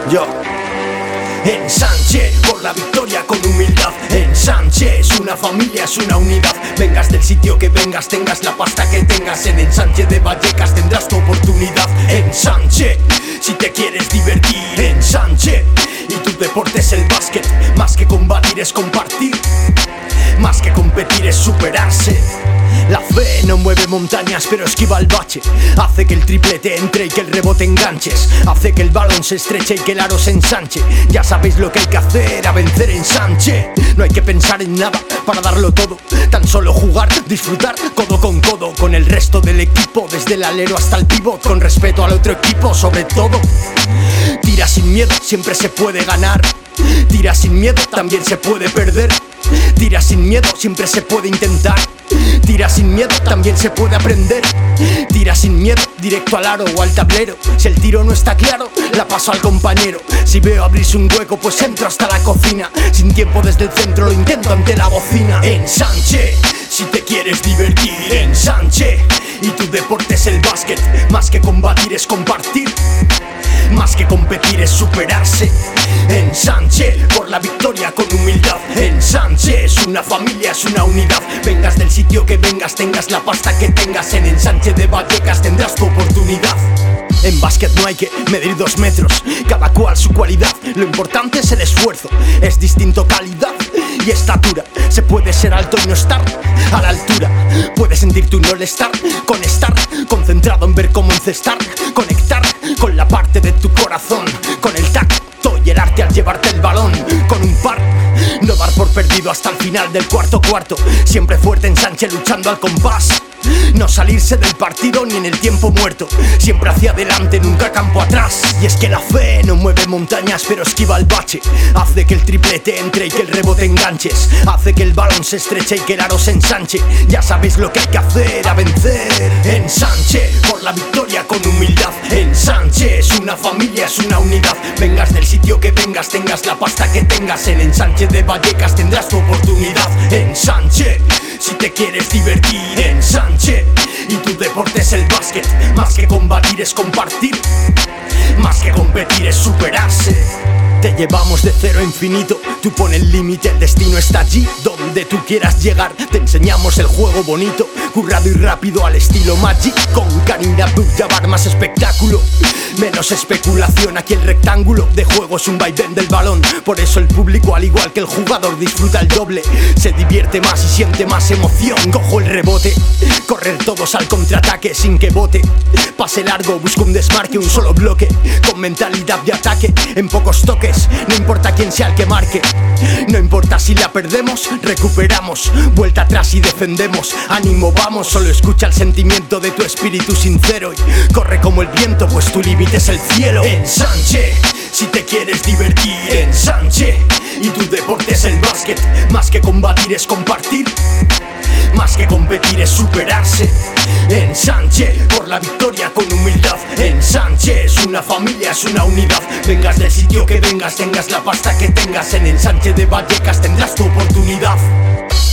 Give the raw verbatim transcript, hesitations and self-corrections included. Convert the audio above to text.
Yo Ensanche por la victoria con humildad. Ensanche es una familia, es una unidad. Vengas del sitio que vengas, tengas la pasta que tengas, en Ensanche de Vallecas tendrás tu oportunidad. Ensanche si te quieres divertir. Ensanche y tu deporte es el básquet. Más que combatir es compartir. Más que competir es superarse. La fe no mueve montañas pero esquiva el bache. Hace que el triplete entre y que el rebote enganches. Hace que el balón se estreche y que el aro se ensanche. Ya sabéis lo que hay que hacer, a vencer ensanche. No hay que pensar en nada para darlo todo. Tan solo jugar, disfrutar, codo con codo con el resto del equipo. Desde el alero hasta el pivot, con respeto al otro equipo sobre todo. Tira sin miedo, siempre se puede ganar. Tira sin miedo, también se puede perder. Tira sin miedo, siempre se puede intentar. Tira sin miedo, también se puede aprender. Tira sin miedo, directo al aro o al tablero. Si el tiro no está claro, la paso al compañero. Si veo abrirse un hueco, pues entro hasta la cocina. Sin tiempo desde el centro, lo intento ante la bocina. Ensanche, si te quieres divertir. Ensanche, y tu deporte es el básquet. Más que combatir es compartir. Más que competir es superarse. Ensanche por la victoria con humildad. Ensanche es una familia, es una unidad. Vengas del sitio que vengas, tengas la pasta que tengas, en Ensanche de Vallecas tendrás tu oportunidad. En básquet no hay que medir dos metros, cada cual su cualidad. Lo importante es el esfuerzo, es distinto calidad y estatura. Se puede ser alto y no estar a la altura. Puedes sentir tu molestar con estar concentrado en ver cómo encestar. Conectar con la parte de tu corazón, con el tacto y el arte al llevarte el balón. Con un par, no dar por perdido hasta el final del cuarto cuarto. Siempre fuerte Ensanche luchando al compás. No salirse del partido ni en el tiempo muerto. Siempre hacia adelante, nunca campo atrás. Y es que la fe no mueve montañas pero esquiva el bache. Hace que el triplete entre y que el rebote enganches. Hace que el balón se estreche y que el aro se ensanche. Ya sabéis lo que hay que hacer, a vencer. Ensanche por la victoria con humildad. Ensanche es una familia, es una unidad. Vengas del sitio que vengas, tengas la pasta que tengas, en Ensanche de Vallecas tendrás tu oportunidad. Ensanche si te quieres divertir. Ensanche y tu deporte es el básquet. Más que combatir es compartir. Más que competir es superarse. Te llevamos de cero a infinito, tú pon el límite, el destino está allí donde tú quieras llegar. Te enseñamos el juego bonito, currado y rápido al estilo Magic. Con Karim Abdul-Jabbar más espectáculo, menos especulación. Aquí el rectángulo de juego es un vaivén del balón. Por eso el público, al igual que el jugador, disfruta el doble. Se divierte más y siente más emoción. Cojo el rebote, correr todos al contraataque sin que bote. Pase largo, busco un desmarque, un solo bloque. Con mentalidad de ataque, en pocos toques. No importa quién sea el que marque. No importa si la perdemos, recuperamos. Vuelta atrás y defendemos. Ánimo, vamos, solo escucha el sentimiento de tu espíritu sincero. Y corre como el viento, pues tu límite es el cielo. Ensanche, si te quieres divertir. Ensanche, y tu deporte es el básquet. Más que combatir es compartir. Más que competir es superarse. Ensanche por la victoria con humildad. Ensanche es una familia, es una unidad. Vengas del sitio que vengas, tengas la pasta que tengas, en Ensanche de Vallecas tendrás tu oportunidad.